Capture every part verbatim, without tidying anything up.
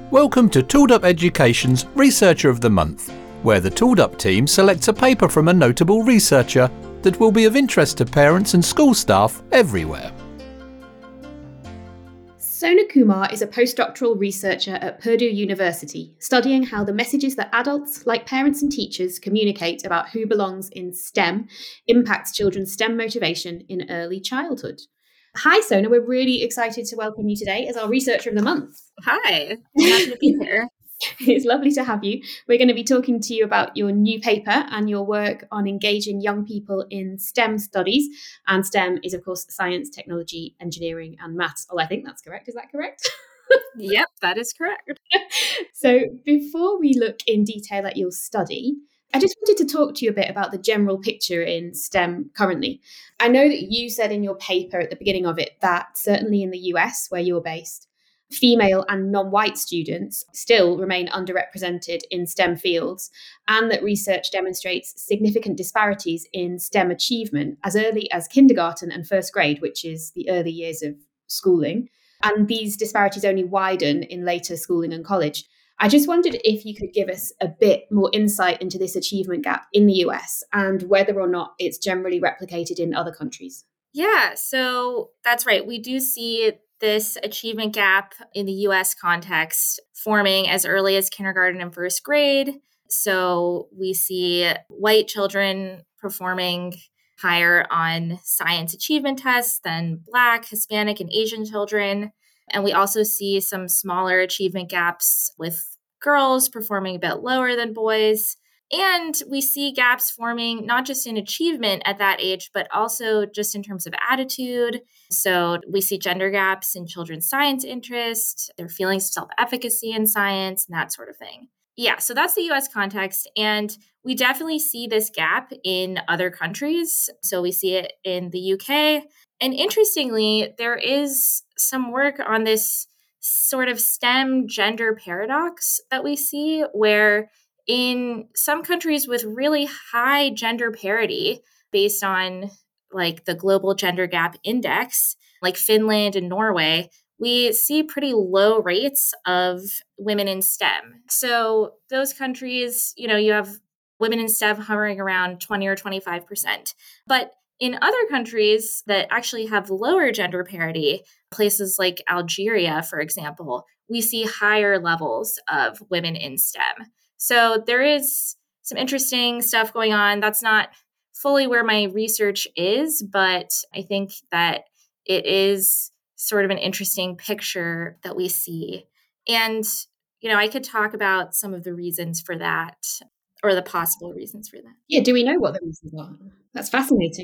Welcome to Tooled Up Education's Researcher of the Month, where the Tooled Up team selects a paper from a notable researcher that will be of interest to parents and school staff everywhere. Sona Kumar is a postdoctoral researcher at Purdue University, studying how the messages that adults, like parents and teachers, communicate about who belongs in STEM impacts children's STEM motivation in early childhood. Hi, Sona. We're really excited to welcome you today as our Researcher of the Month. Hi, I'm happy to be here. It's lovely to have you. We're going to be talking to you about your new paper and your work on engaging young people in STEM studies. And STEM is, of course, science, technology, engineering, and maths. Oh, I think that's correct. Is that correct? Yep, that is correct. So before we look in detail at your study, I just wanted to talk to you a bit about the general picture in STEM currently. I know that you said in your paper at the beginning of it that certainly in the U S, where you're based, female and non-white students still remain underrepresented in STEM fields, and that research demonstrates significant disparities in STEM achievement as early as kindergarten and first grade, which is the early years of schooling. And these disparities only widen in later schooling and college. I just wondered if you could give us a bit more insight into this achievement gap in the U S and whether or not it's generally replicated in other countries. Yeah, so that's right. We do see this achievement gap in the U S context forming as early as kindergarten and first grade. So we see white children performing higher on science achievement tests than Black, Hispanic, and Asian children. And we also see some smaller achievement gaps with girls performing a bit lower than boys. And we see gaps forming not just in achievement at that age, but also just in terms of attitude. So we see gender gaps in children's science interest, their feelings of self-efficacy in science, and that sort of thing. Yeah, so that's the U S context. And we definitely see this gap in other countries. So we see it in the U K. And interestingly, there is some work on this sort of STEM gender paradox that we see, where in some countries with really high gender parity based on like the Global Gender Gap Index, like Finland and Norway, we see pretty low rates of women in STEM. So those countries, you know, you have women in STEM hovering around twenty or twenty-five percent. But in other countries that actually have lower gender parity, places like Algeria, for example, we see higher levels of women in STEM. So there is some interesting stuff going on. That's not fully where my research is, but I think that it is sort of an interesting picture that we see. And, you know, I could talk about some of the reasons for that or the possible reasons for that. Yeah, do we know what the reasons are? That's fascinating.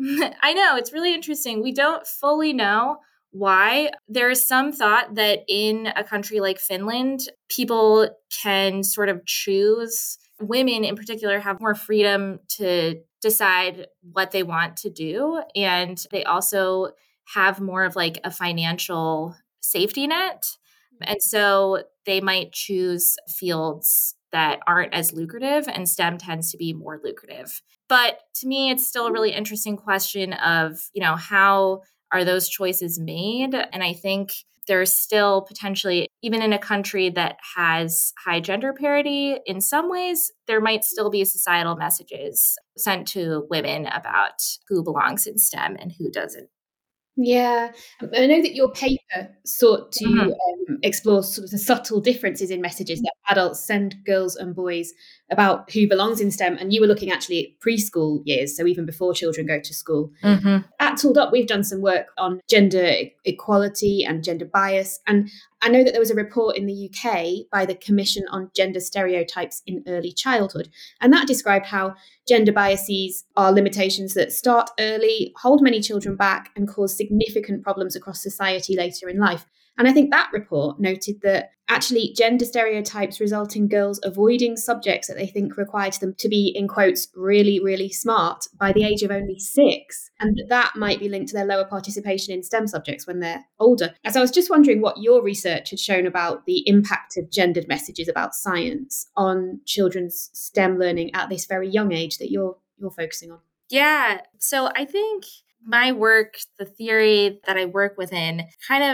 I know, it's really interesting. We don't fully know why. There is some thought that in a country like Finland, people can sort of choose, women in particular have more freedom to decide what they want to do. And they also have more of like a financial safety net. And so they might choose fields that aren't as lucrative, and STEM tends to be more lucrative. But to me, it's still a really interesting question of, you know, how are those choices made? And I think there's still potentially, even in a country that has high gender parity, in some ways, there might still be societal messages sent to women about who belongs in STEM and who doesn't. Yeah, I know that your paper sought to Mhm. um, explore sort of the subtle differences in messages that adults send girls and boys about who belongs in STEM. And you were looking actually at preschool years, so even before children go to school. Mhm. At Tooled Up, we've done some work on gender e- equality and gender bias. And I know that there was a report in the U K by the Commission on Gender Stereotypes in Early Childhood. And that described how gender biases are limitations that start early, hold many children back, and cause significant problems across society later in life. And I think that report noted that actually gender stereotypes result in girls avoiding subjects that they think requires them to be, in quotes, really, really smart by the age of only six. And that that might be linked to their lower participation in STEM subjects when they're older. And so I was just wondering what your research had shown about the impact of gendered messages about science on children's STEM learning at this very young age that you're you're focusing on. Yeah. So I think my work, the theory that I work within, kind of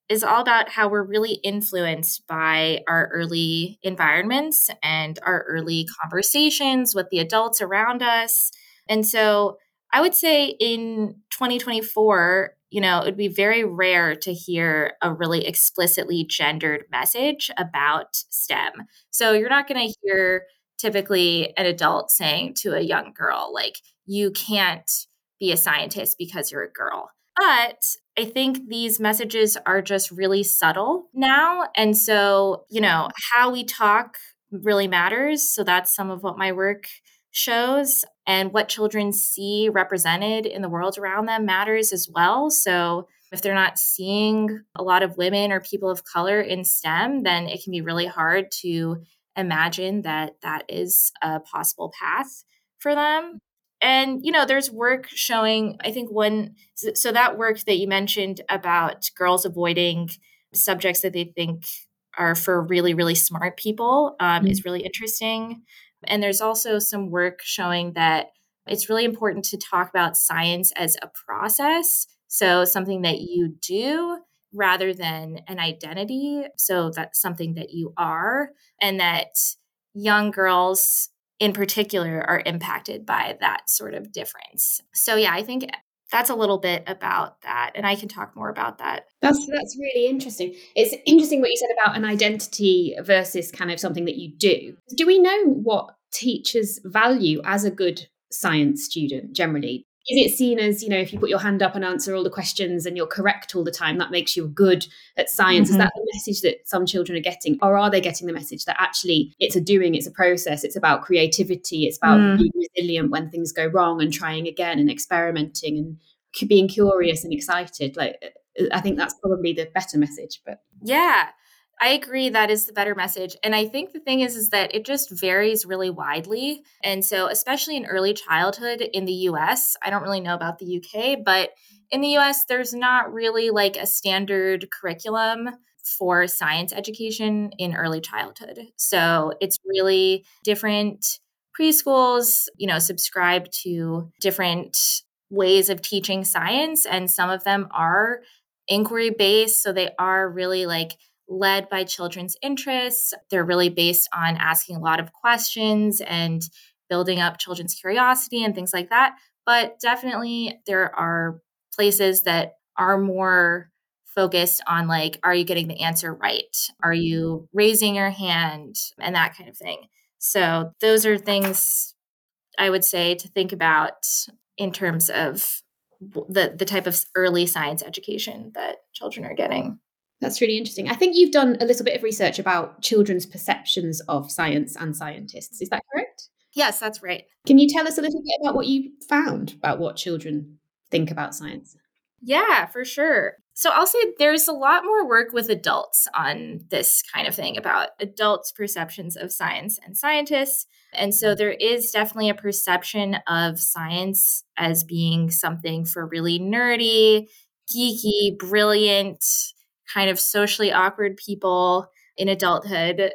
is all about how we're really influenced by our early environments and our early conversations with the adults around us. And so I would say in twenty twenty-four, you know, it would be very rare to hear a really explicitly gendered message about STEM. So you're not going to hear typically an adult saying to a young girl, like, you can't be a scientist because you're a girl. But I think these messages are just really subtle now. And so, you know, how we talk really matters. So that's some of what my work shows. And what children see represented in the world around them matters as well. So if they're not seeing a lot of women or people of color in STEM, then it can be really hard to imagine that that is a possible path for them. And, you know, there's work showing, I think one, so that work that you mentioned about girls avoiding subjects that they think are for really, really smart people um, mm-hmm. is really interesting. And there's also some work showing that it's really important to talk about science as a process. So something that you do rather than an identity. So that's something that you are, and that young girls in particular are impacted by that sort of difference. So yeah, I think that's a little bit about that. And I can talk more about that. That's that's really interesting. It's interesting what you said about an identity versus kind of something that you do. Do we know what teachers value as a good science student generally? Is it seen as, you know, if you put your hand up and answer all the questions and you're correct all the time, that makes you good at science? Mm-hmm. Is that the message that some children are getting? Or are they getting the message that actually it's a doing, it's a process, it's about creativity, it's about mm. being resilient when things go wrong and trying again and experimenting and being curious and excited? Like, I think that's probably the better message. But yeah, I agree. That is the better message. And I think the thing is, is that it just varies really widely. And so especially in early childhood in the U S, I don't really know about the U K, but in the U S, there's not really like a standard curriculum for science education in early childhood. So it's really different preschools, you know, subscribe to different ways of teaching science. And some of them are inquiry based. So they are really like led by children's interests. They're really based on asking a lot of questions and building up children's curiosity and things like that. But definitely there are places that are more focused on like, are you getting the answer right? Are you raising your hand? And that kind of thing. So those are things I would say to think about in terms of the, the type of early science education that children are getting. That's really interesting. I think you've done a little bit of research about children's perceptions of science and scientists. Is that correct? Yes, that's right. Can you tell us a little bit about what you found about what children think about science? Yeah, for sure. So I'll say there's a lot more work with adults on this kind of thing about adults' perceptions of science and scientists. And so there is definitely a perception of science as being something for really nerdy, geeky, brilliant, kind of socially awkward people in adulthood.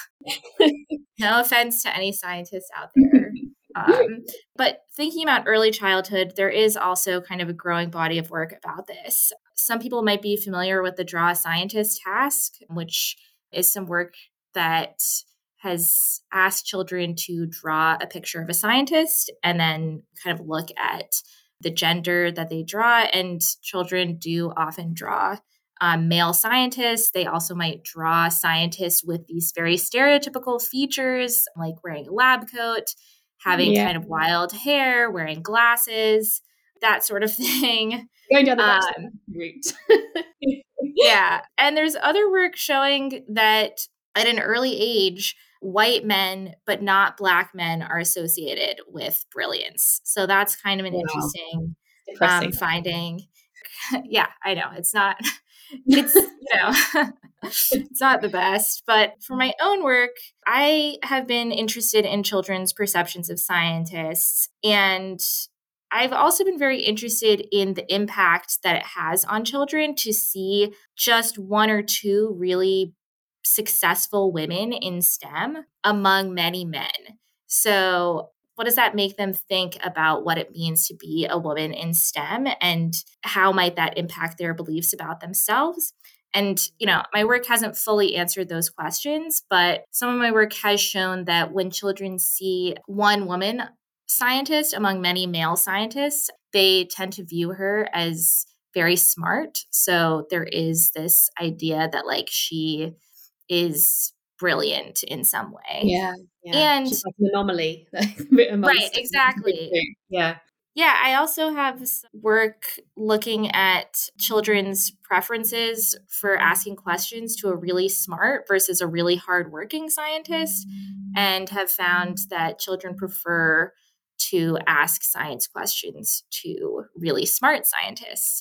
No offense to any scientists out there. Um, but thinking about early childhood, there is also kind of a growing body of work about this. Some people might be familiar with the Draw a Scientist task, which is some work that has asked children to draw a picture of a scientist and then kind of look at the gender that they draw. And children do often draw Um, male scientists. They also might draw scientists with these very stereotypical features, like wearing a lab coat, having yeah. kind of wild hair, wearing glasses, that sort of thing. Going down the um, route. Yeah. And there's other work showing that at an early age, white men, but not Black men, are associated with brilliance. So that's kind of an wow. interesting um, finding. Yeah, I know. It's not... It's, you know, it's not the best, but for my own work, I have been interested in children's perceptions of scientists. And I've also been very interested in the impact that it has on children to see just one or two really successful women in STEM among many men. So what does that make them think about what it means to be a woman in STEM, and how might that impact their beliefs about themselves? And, you know, my work hasn't fully answered those questions, but some of my work has shown that when children see one woman scientist among many male scientists, they tend to view her as very smart. So there is this idea that like she is brilliant in some way. Yeah, yeah. And She's like an anomaly right, amongst exactly. yeah. Yeah, I also have some work looking at children's preferences for asking questions to a really smart versus a really hardworking scientist, and have found that children prefer to ask science questions to really smart scientists.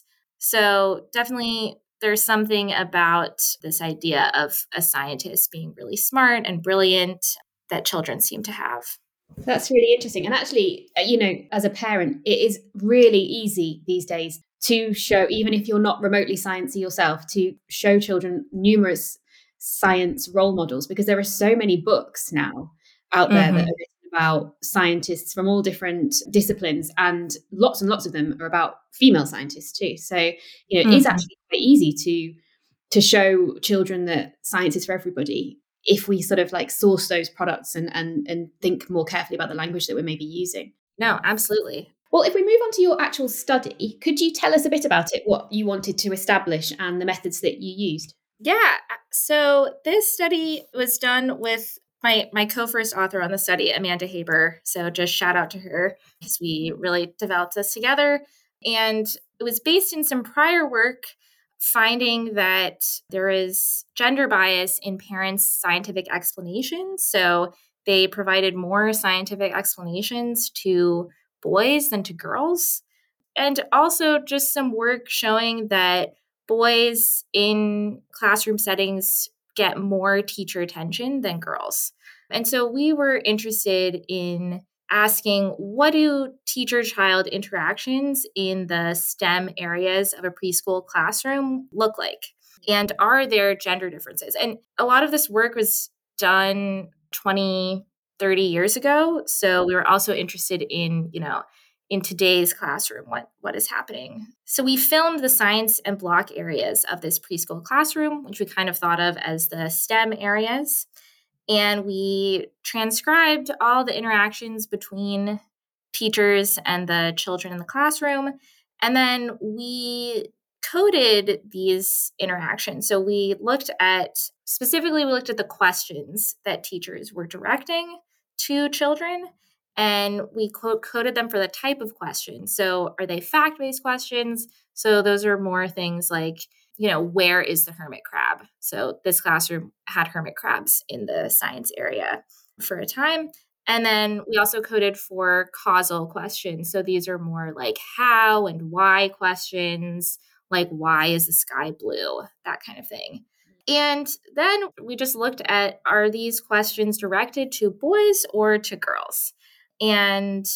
So definitely there's something about this idea of a scientist being really smart and brilliant that children seem to have. That's really interesting. And actually, uh, you know, as a parent, it is really easy these days to show, even if you're not remotely sciencey yourself, to show children numerous science role models, because there are so many books now out there Mm-hmm. that are written about scientists from all different disciplines, and lots and lots of them are about female scientists too. So, you know, it is Mm-hmm. actually quite easy to to show children that science is for everybody, if we sort of like source those products and and and think more carefully about the language that we're maybe using. No, absolutely. Well, if we move on to your actual study, could you tell us a bit about it, what you wanted to establish and the methods that you used? Yeah. So this study was done with my my co-first author on the study, Amanda Haber. So just shout out to her because we really developed this together. And it was based in some prior work finding that there is gender bias in parents' scientific explanations. So they provided more scientific explanations to boys than to girls. And also just some work showing that boys in classroom settings get more teacher attention than girls. And so we were interested in asking, what do teacher-child interactions in the STEM areas of a preschool classroom look like? And are there gender differences? And a lot of this work was done twenty, thirty years ago. So we were also interested in, you know, in today's classroom, what, what is happening. So we filmed the science and block areas of this preschool classroom, which we kind of thought of as the STEM areas. And we transcribed all the interactions between teachers and the children in the classroom. And then we coded these interactions. So we looked at, specifically, we looked at the questions that teachers were directing to children. And we quote coded them for the type of question. So are they fact-based questions? So those are more things like, you know, where is the hermit crab? So this classroom had hermit crabs in the science area for a time. And then we also coded for causal questions. So these are more like how and why questions, like why is the sky blue? That kind of thing. And then we just looked at, are these questions directed to boys or to girls? And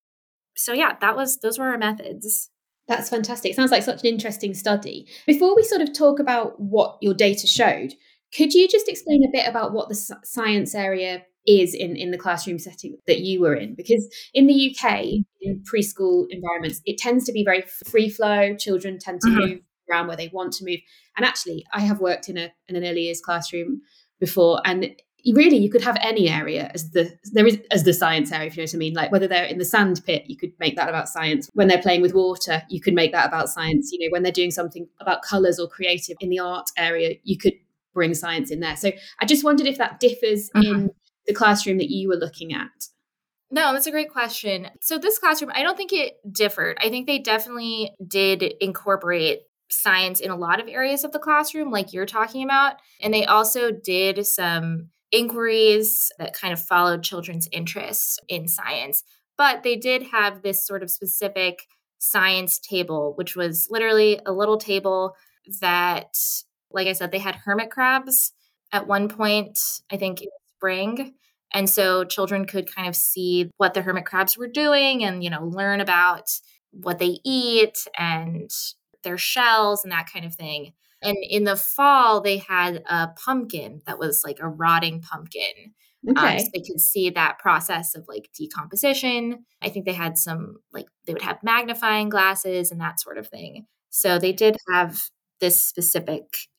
so, yeah, that was, those were our methods. That's fantastic. Sounds like such an interesting study. Before we sort of talk about what your data showed, could you just explain a bit about what the science area is in, in the classroom setting that you were in? Because in the U K, in preschool environments, it tends to be very free flow. Children tend to mm-hmm. move around where they want to move. And actually, I have worked in a in an early years classroom before, and really you could have any area as the there is as the science area, if you know what I mean. Like whether they're in the sand pit, you could make that about science. When they're playing with water, you could make that about science. You know, when they're doing something about colours or creative in the art area, you could bring science in there. So I just wondered if that differs mm-hmm. in the classroom that you were looking at. No, that's a great question. So this classroom, I don't think it differed. I think they definitely did incorporate science in a lot of areas of the classroom, like you're talking about. And they also did some inquiries that kind of followed children's interests in science. But they did have this sort of specific science table, which was literally a little table that, like I said, they had hermit crabs at one point, I think in spring. And so children could kind of see what the hermit crabs were doing and, you know, learn about what they eat and their shells and that kind of thing. And in the fall, they had a pumpkin that was like a rotting pumpkin. Okay. Um, so they could see that process of like decomposition. I think they had some, like, they would have magnifying glasses and that sort of thing. So they did have this specific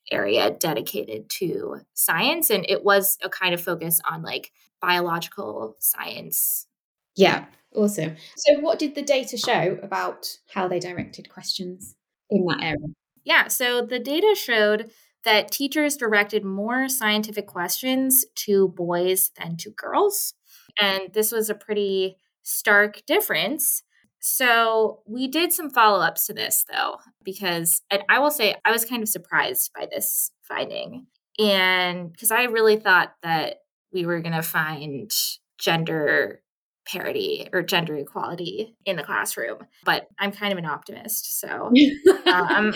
area dedicated to science. And it was a kind of focus on like biological science. Yeah, awesome. So what did the data show about how they directed questions in that area? Yeah, so the data showed that teachers directed more scientific questions to boys than to girls. And this was a pretty stark difference. So we did some follow ups to this, though, because and I will say I was kind of surprised by this finding. And because I really thought that we were going to find gender parity or gender equality in the classroom, but I'm kind of an optimist. So, um,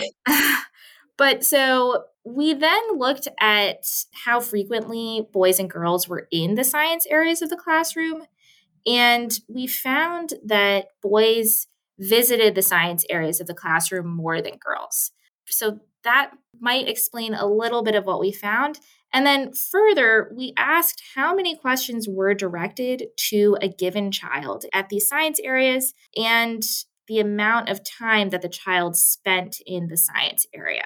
but so we then looked at how frequently boys and girls were in the science areas of the classroom. And we found that boys visited the science areas of the classroom more than girls. So that might explain a little bit of what we found. And then further, we asked how many questions were directed to a given child at these science areas and the amount of time that the child spent in the science area.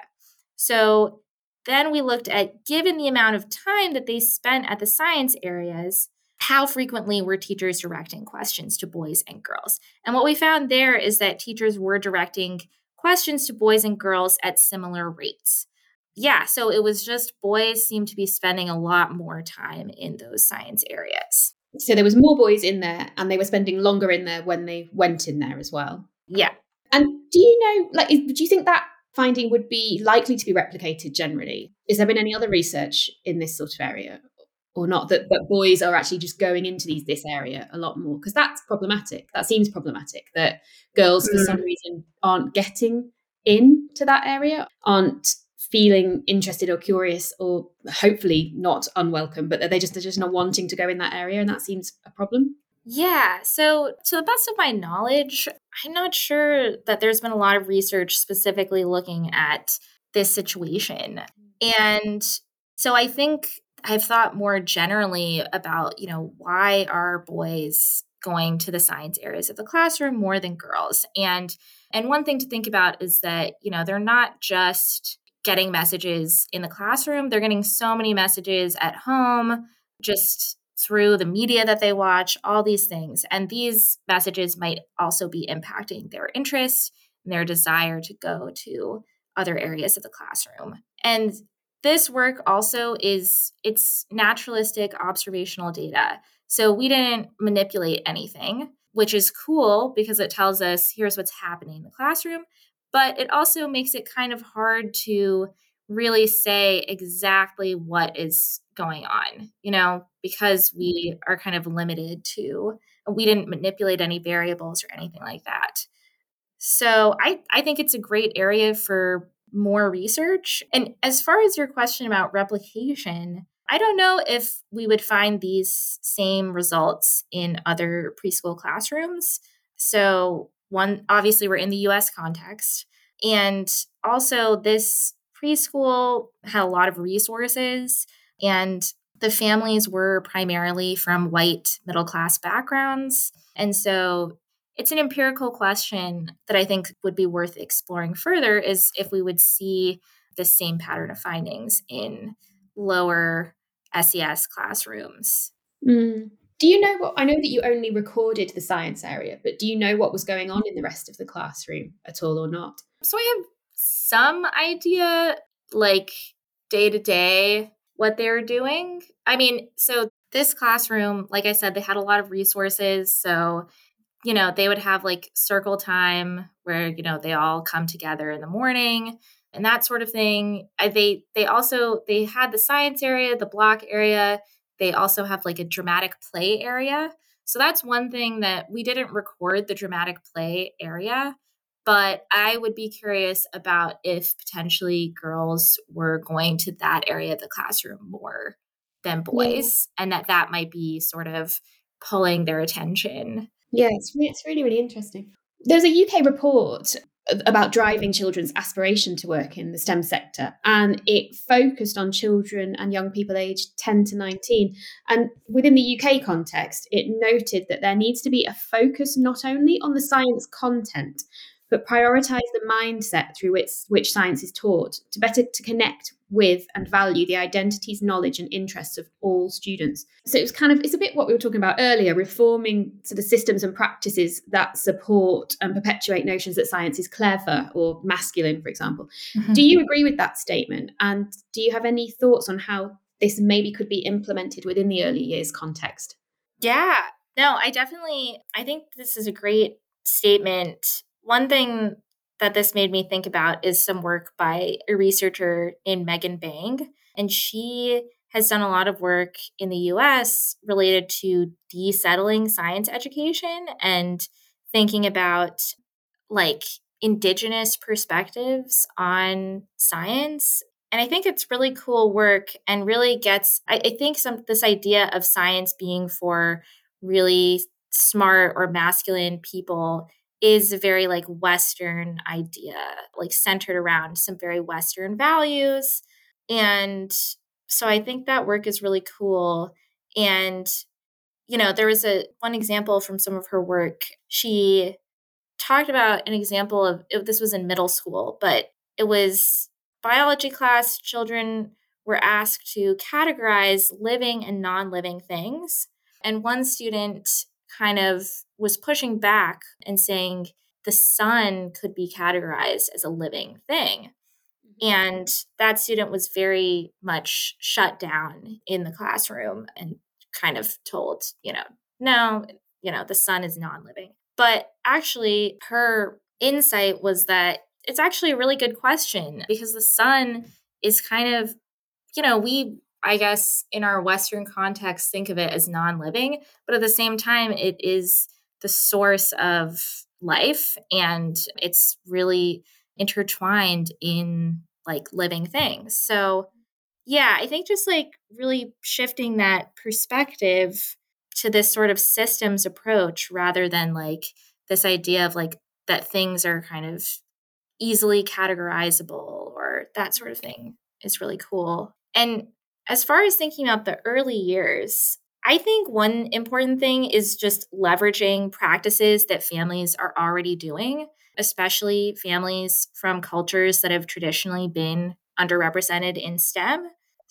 So then we looked at, given the amount of time that they spent at the science areas, how frequently were teachers directing questions to boys and girls? And what we found there is that teachers were directing questions to boys and girls at similar rates. Yeah, so it was just boys seemed to be spending a lot more time in those science areas. So there was more boys in there and they were spending longer in there when they went in there as well. Yeah. And do you know, like, do you think that finding would be likely to be replicated generally? Has there been any other research in this sort of area? Or not, that, that boys are actually just going into these this area a lot more? Because that's problematic. That seems problematic, that girls, for mm. some reason, aren't getting into that area, aren't feeling interested or curious, or hopefully not unwelcome, but that they just, they're just not wanting to go in that area. And that seems a problem. Yeah. So to the best of my knowledge, I'm not sure that there's been a lot of research specifically looking at this situation. And so I think I've thought more generally about, you know, why are boys going to the science areas of the classroom more than girls? And and one thing to think about is that, you know, they're not just getting messages in the classroom, they're getting so many messages at home, just through the media that they watch, all these things. And these messages might also be impacting their interest and their desire to go to other areas of the classroom. And this work also is, it's naturalistic observational data. So we didn't manipulate anything, which is cool because it tells us here's what's happening in the classroom, but it also makes it kind of hard to really say exactly what is going on, you know, because we are kind of limited to, we didn't manipulate any variables or anything like that. So I, I think it's a great area for more research. And as far as your question about replication, I don't know if we would find these same results in other preschool classrooms. So one, obviously we're in the U S context. And also this preschool had a lot of resources and the families were primarily from white middle-class backgrounds. And so it's an empirical question that I think would be worth exploring further is if we would see the same pattern of findings in lower S E S classrooms. Mm. Do you know what, I know that you only recorded the science area, but do you know what was going on in the rest of the classroom at all or not? So I have some idea, like day to day, what they were doing. I mean, so this classroom, like I said, they had a lot of resources. So you know, they would have like circle time where, you know, they all come together in the morning and that sort of thing. I, they they also, they had the science area, the block area. They also have like a dramatic play area. So that's one thing that we didn't record the dramatic play area, but I would be curious about if potentially girls were going to that area of the classroom more than boys, yeah. And that that might be sort of pulling their attention. Yeah, it's really, it's really, really interesting. There's a U K report about driving children's aspiration to work in the STEM sector, and it focused on children and young people aged ten to nineteen. And within the U K context, it noted that there needs to be a focus not only on the science content, but prioritise the mindset through which, which science is taught to better to connect with and value the identities, knowledge, and interests of all students. So it was kind of, it's a bit what we were talking about earlier, reforming sort of systems and practices that support and perpetuate notions that science is clever or masculine, for example. Mm-hmm. Do you agree with that statement? And do you have any thoughts on how this maybe could be implemented within the early years context? Yeah, no, I definitely, I think this is a great statement. One thing that this made me think about is some work by a researcher named Megan Bang. And she has done a lot of work in the U S related to desettling science education and thinking about like indigenous perspectives on science. And I think it's really cool work and really gets, I, I think some this idea of science being for really smart or masculine people is a very like Western idea, like centered around some very Western values. And so I think that work is really cool. And, you know, there was a one example from some of her work. She talked about an example of, it, this was in middle school, but it was biology class. Children were asked to categorize living and non-living things. And one student kind of was pushing back and saying the sun could be categorized as a living thing. And that student was very much shut down in the classroom and kind of told, you know, no, you know, the sun is non-living. But actually, her insight was that it's actually a really good question because the sun is kind of, you know, we, I guess, in our Western context, think of it as non-living, but at the same time, it is the source of life and it's really intertwined in like living things. So, yeah, I think just like really shifting that perspective to this sort of systems approach rather than like this idea of like that things are kind of easily categorizable or that sort of thing is really cool. And as far as thinking about the early years, I think one important thing is just leveraging practices that families are already doing, especially families from cultures that have traditionally been underrepresented in STEM.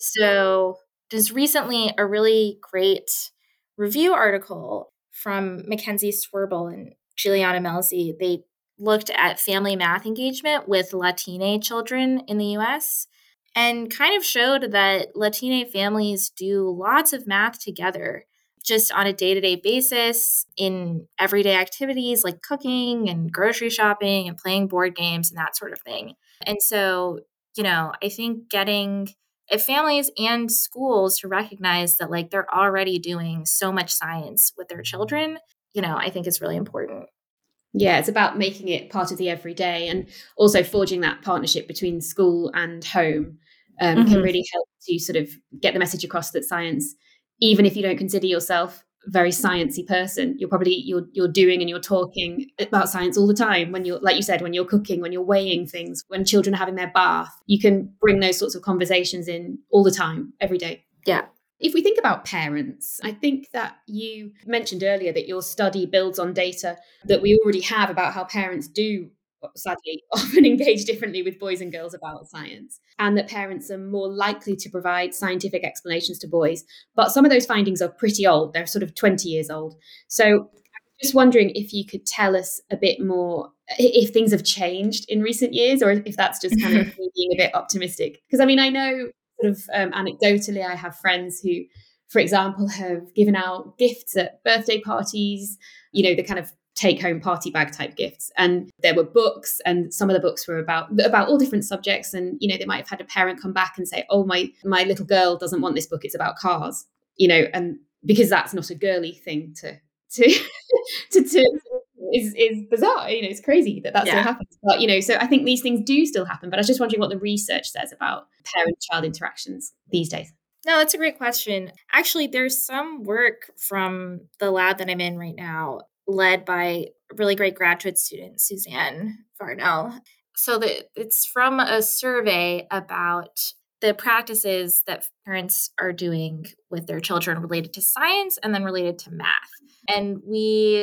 So there's recently a really great review article from Mackenzie Swerble and Juliana Melzi. They looked at family math engagement with Latine children in the U S and kind of showed that Latine families do lots of math together just on a day-to-day basis in everyday activities like cooking and grocery shopping and playing board games and that sort of thing. And so, you know, I think getting if families and schools to recognize that like they're already doing so much science with their children, you know, I think is really important. Yeah, it's about making it part of the everyday and also forging that partnership between school and home um, mm-hmm. can really help to sort of get the message across that science, even if you don't consider yourself a very sciencey person, you're probably you're you're doing and you're talking about science all the time. When you're, like you said, when you're cooking, when you're weighing things, when children are having their bath, you can bring those sorts of conversations in all the time, every day. Yeah. If we think about parents, I think that you mentioned earlier that your study builds on data that we already have about how parents do, sadly, often engage differently with boys and girls about science, and that parents are more likely to provide scientific explanations to boys. But some of those findings are pretty old. They're sort of twenty years old. So I'm just wondering if you could tell us a bit more if things have changed in recent years or if that's just kind of being a bit optimistic. Because I mean, I know sort of um, anecdotally, I have friends who, for example, have given out gifts at birthday parties, you know, the kind of take-home party bag type gifts. And there were books, and some of the books were about about all different subjects. And, you know, they might have had a parent come back and say, oh, my my little girl doesn't want this book, it's about cars, you know, and because that's not a girly thing to to to, to is is bizarre. You know, it's crazy that that yeah. still happens. But, you know, so I think these things do still happen. But I was just wondering what the research says about parent-child interactions these days. No, that's a great question. Actually, there's some work from the lab that I'm in right now, led by a really great graduate student, Suzanne Varnell. So the, it's from a survey about the practices that parents are doing with their children related to science and then related to math. And we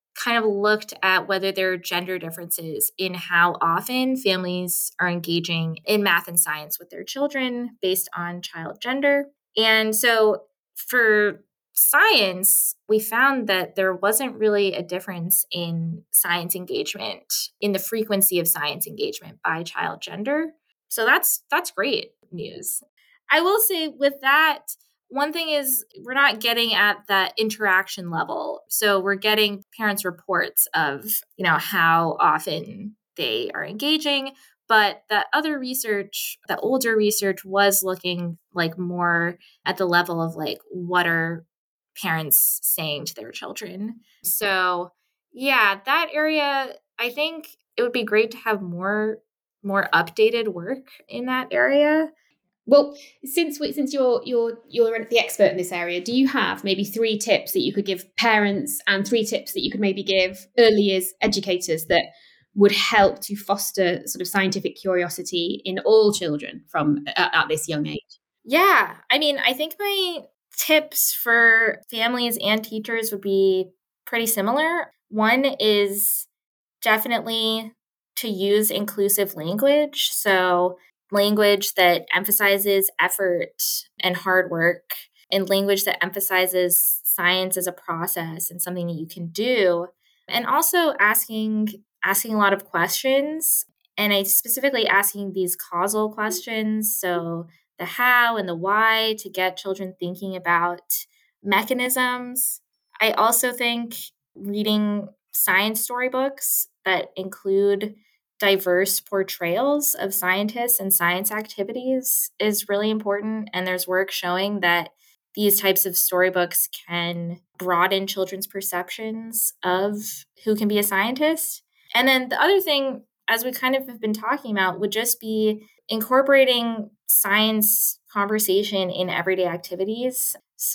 kind of looked at whether there are gender differences in how often families are engaging in math and science with their children based on child gender. And so for science, we found that there wasn't really a difference in science engagement, in the frequency of science engagement by child gender. So that's that's great news. I will say with that, one thing is we're not getting at that interaction level. So we're getting parents' reports of, you know, how often they are engaging. But that other research, the older research was looking like more at the level of like, what are parents saying to their children? So yeah, that area, I think it would be great to have more more updated work in that area. Well, since we, since you're you're you're the expert in this area, do you have maybe three tips that you could give parents and three tips that you could maybe give early years educators that would help to foster sort of scientific curiosity in all children from at, at this young age? Yeah, I mean, I think my tips for families and teachers would be pretty similar. One is definitely to use inclusive language. So language that emphasizes effort and hard work, and language that emphasizes science as a process and something that you can do. And also asking asking a lot of questions. And I specifically asking these causal questions. So the how and the why, to get children thinking about mechanisms. I also think reading science storybooks that include diverse portrayals of scientists and science activities is really important. And there's work showing that these types of storybooks can broaden children's perceptions of who can be a scientist. And then the other thing, as we kind of have been talking about, would just be incorporating science conversation in everyday activities.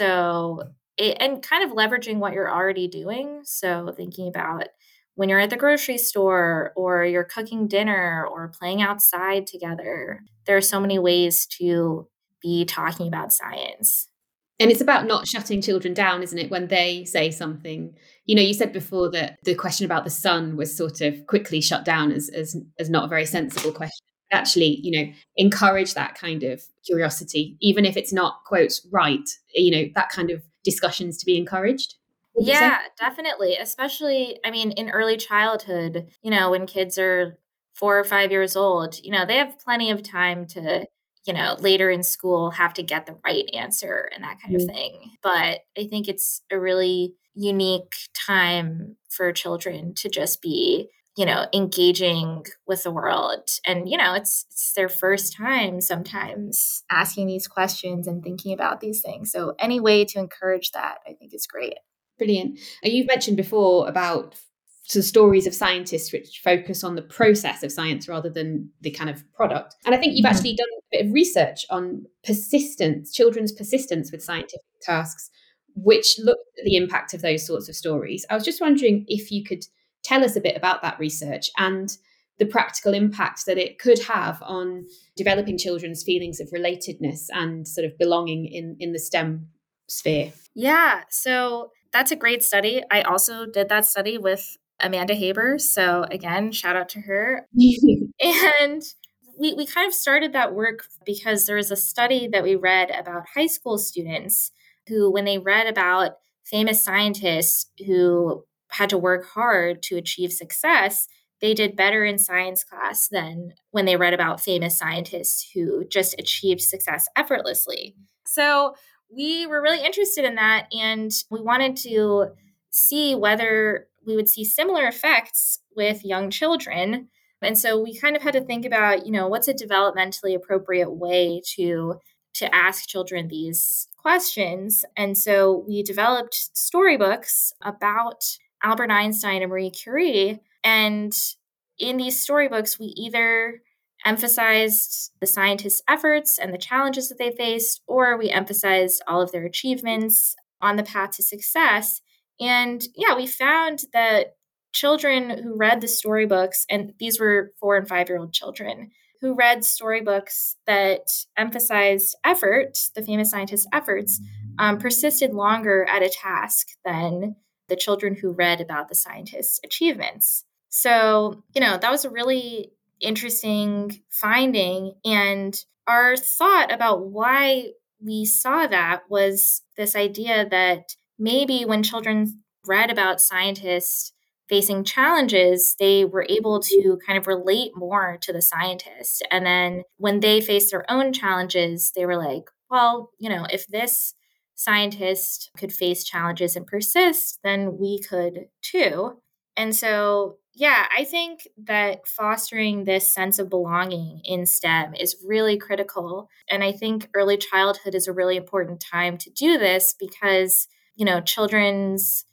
So, it, and kind of leveraging what you're already doing. So thinking about when you're at the grocery store or you're cooking dinner or playing outside together, there are so many ways to be talking about science. And it's about not shutting children down, isn't it, when they say something? You know, you said before that the question about the sun was sort of quickly shut down as as, as not a very sensible question. Actually, you know, encourage that kind of curiosity, even if it's not, quote, right, you know, that kind of discussions to be encouraged. Yeah, definitely. Especially, I mean, in early childhood, you know, when kids are four or five years old, you know, they have plenty of time to, you know, later in school have to get the right answer and that kind mm-hmm. of thing. But I think it's a really unique time for children to just be, you know, engaging with the world. And, you know, it's it's their first time sometimes asking these questions and thinking about these things. So any way to encourage that, I think is great. Brilliant. And you've mentioned before about the stories of scientists which focus on the process of science rather than the kind of product. And I think you've mm-hmm. actually done a bit of research on persistence, children's persistence with scientific tasks, which looked at the impact of those sorts of stories. I was just wondering if you could tell us a bit about that research and the practical impact that it could have on developing children's feelings of relatedness and sort of belonging in, in the STEM sphere. Yeah, so that's a great study. I also did that study with Amanda Haber. So again, shout out to her. And we, we kind of started that work because there was a study that we read about high school students who, when they read about famous scientists who had to work hard to achieve success, they did better in science class than when they read about famous scientists who just achieved success effortlessly. So we were really interested in that, and we wanted to see whether we would see similar effects with young children. And so we kind of had to think about, you know, what's a developmentally appropriate way to to ask children these questions. And so we developed storybooks about Albert Einstein and Marie Curie. And in these storybooks, we either emphasized the scientists' efforts and the challenges that they faced, or we emphasized all of their achievements on the path to success. And yeah, we found that children who read the storybooks, and these were four and five-year-old children, who read storybooks that emphasized effort, the famous scientists' efforts, um, persisted longer at a task than the children who read about the scientists' achievements. So, you know, that was a really interesting finding. And our thought about why we saw that was this idea that maybe when children read about scientists facing challenges, they were able to kind of relate more to the scientist. And then when they faced their own challenges, they were like, well, you know, if this scientist could face challenges and persist, then we could too. And so, yeah, I think that fostering this sense of belonging in STEM is really critical. And I think early childhood is a really important time to do this because, you know, children's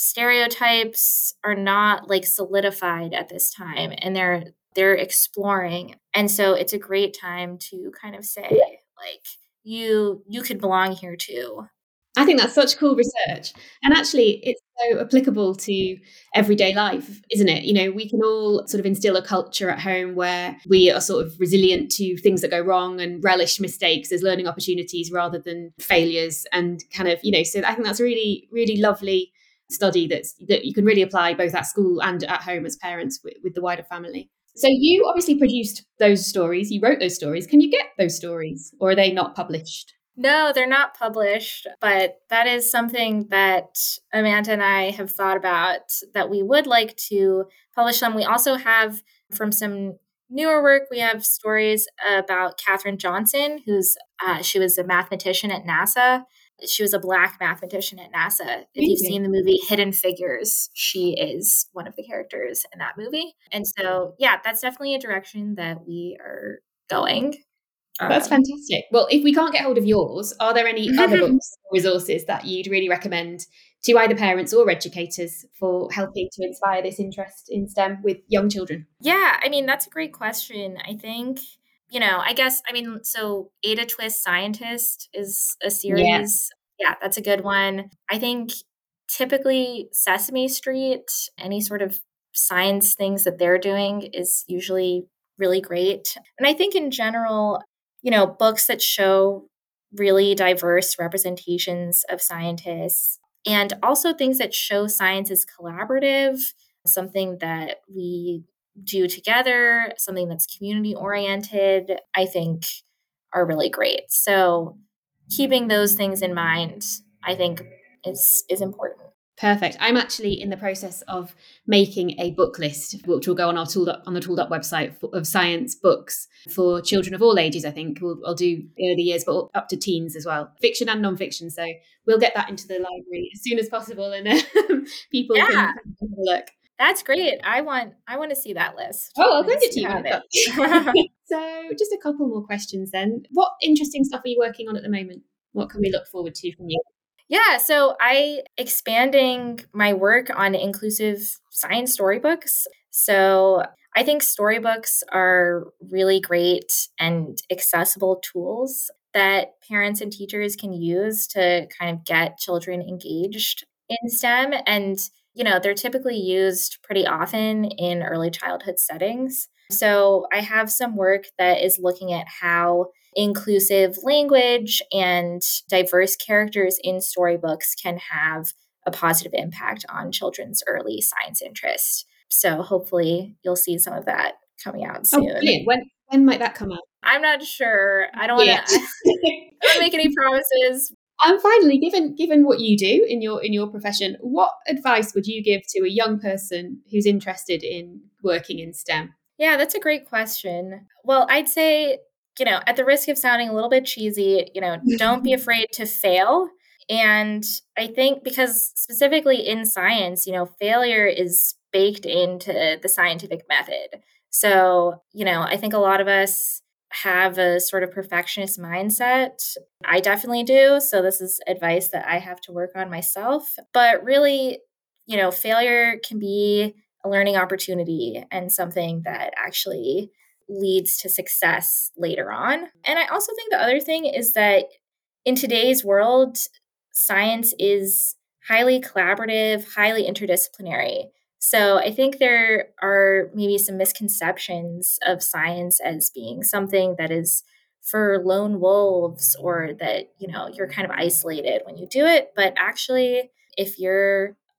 stereotypes are not like solidified at this time, and they're they're exploring. And so it's a great time to kind of say, like, you you could belong here too. I think that's such cool research. And actually, it's so applicable to everyday life, isn't it? You know, we can all sort of instill a culture at home where we are sort of resilient to things that go wrong and relish mistakes as learning opportunities rather than failures. And kind of, you know, so I think that's a really, really lovely study that's that you can really apply both at school and at home as parents with, with the wider family. So you obviously produced those stories, you wrote those stories. Can you get those stories, or are they not published? No, they're not published, but that is something that Amanda and I have thought about, that we would like to publish them. We also have, from some newer work, we have stories about Katherine Johnson, who's uh, she was a mathematician at NASA. She was a Black mathematician at NASA. If you've seen the movie Hidden Figures, she is one of the characters in that movie. And so, yeah, that's definitely a direction that we are going. That's Um, fantastic. Well, if we can't get hold of yours, are there any other books or resources that you'd really recommend to either parents or educators for helping to inspire this interest in STEM with young children? Yeah, I mean, that's a great question. I think, you know, I guess, I mean, so Ada Twist Scientist is a Yeah. series. Yeah, that's a good one. I think typically Sesame Street, any sort of science things that they're doing is usually really great. And I think in general, you know, books that show really diverse representations of scientists, and also things that show science is collaborative, something that we do together, something that's community oriented, I think are really great. So keeping those things in mind, I think is is important. Perfect. I'm actually in the process of making a book list, which will go on our Tooled Up on the Tooled Up website for, of science books for children of all ages. I think we'll, I'll do early years, but up to teens as well, fiction and non-fiction. So we'll get that into the library as soon as possible, and um, people Yeah. can have a look. That's great. I want I want to see that list. Oh, I'll send it to You you. have when I've it. got it. So, just a couple more questions then. What interesting stuff are you working on at the moment? What can we look forward to from you? Yeah, so I expanding my work on inclusive science storybooks. So I think storybooks are really great and accessible tools that parents and teachers can use to kind of get children engaged in STEM. And, you know, they're typically used pretty often in early childhood settings. So I have some work that is looking at how inclusive language and diverse characters in storybooks can have a positive impact on children's early science interest. So hopefully you'll see some of that coming out Oh, soon. brilliant. When when might that come out? I'm not sure. I don't want Yeah. to I don't want to make any promises. And finally, given given what you do in your in your profession, what advice would you give to a young person who's interested in working in STEM? Yeah, that's a great question. Well, I'd say, you know, at the risk of sounding a little bit cheesy, you know, don't be afraid to fail. And I think because specifically in science, you know, failure is baked into the scientific method. So, you know, I think a lot of us have a sort of perfectionist mindset. I definitely do. So this is advice that I have to work on myself. But really, you know, failure can be a learning opportunity and something that actually leads to success later on. And I also think the other thing is that in today's world, science is highly collaborative, highly interdisciplinary. So I think there are maybe some misconceptions of science as being something that is for lone wolves, or that, you know, you're kind of isolated when you do it. But actually, if you're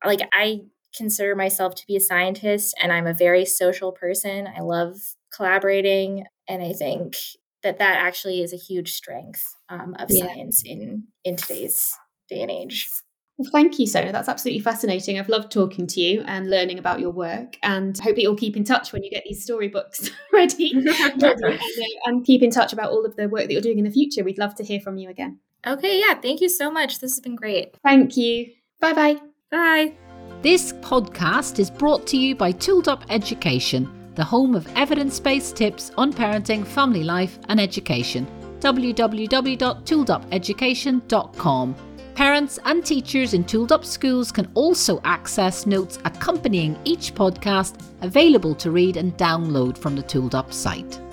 like I consider myself to be a scientist, and I'm a very social person. I love collaborating, and I think that that actually is a huge strength um, of yeah. science in in today's day and age. Well, thank you, Sona. That's absolutely fascinating. I've loved talking to you and learning about your work, and hopefully you'll keep in touch when you get these storybooks ready, ready and, uh, and keep in touch about all of the work that you're doing in the future. We'd love to hear from you again. Okay, yeah. Thank you so much. This has been great. Thank you. Bye-bye. Bye. This podcast is brought to you by Tooled Up Education, the home of evidence-based tips on parenting, family life and education. w w w dot tooled up education dot com. Parents and teachers in Tooled Up schools can also access notes accompanying each podcast, available to read and download from the Tooled Up site.